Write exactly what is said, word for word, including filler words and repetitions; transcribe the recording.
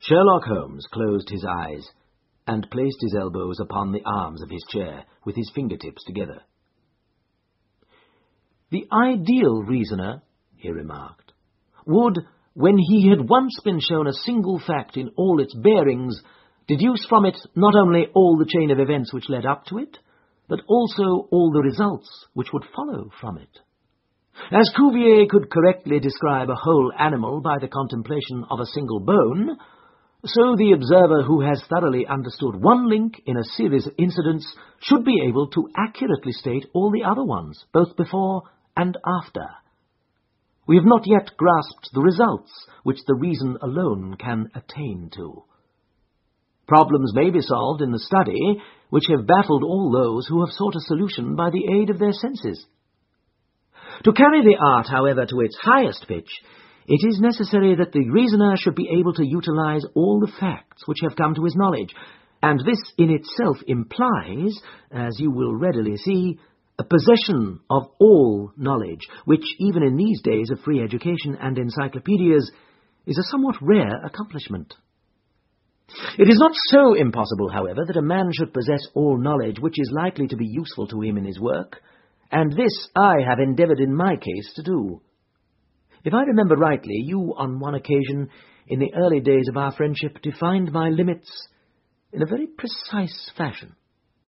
Sherlock Holmes closed his eyes and placed his elbows upon the arms of his chair with his fingertips together. "The ideal reasoner," he remarked, "would, when he had once been shown a single fact in all its bearings, deduce from it not only all the chain of events which led up to it, but also all the results which would follow from it. As Cuvier could correctly describe a whole animal by the contemplation of a single bone, so the observer who has thoroughly understood one link in a series of incidents should be able to accurately state all the other ones, both before and after. We have not yet grasped the results which the reason alone can attain to. Problems may be solved in the study which have baffled all those who have sought a solution by the aid of their senses. To carry the art, however, to its highest pitch, it is necessary that the reasoner should be able to utilize all the facts which have come to his knowledge, and this in itself implies, as you will readily see, a possession of all knowledge, which, even in these days of free education and encyclopedias, is a somewhat rare accomplishment. It is not so impossible, however, that a man should possess all knowledge which is likely to be useful to him in his work, and this I have endeavoured in my case to do. If I remember rightly, you, on one occasion, in the early days of our friendship, defined my limits in a very precise fashion.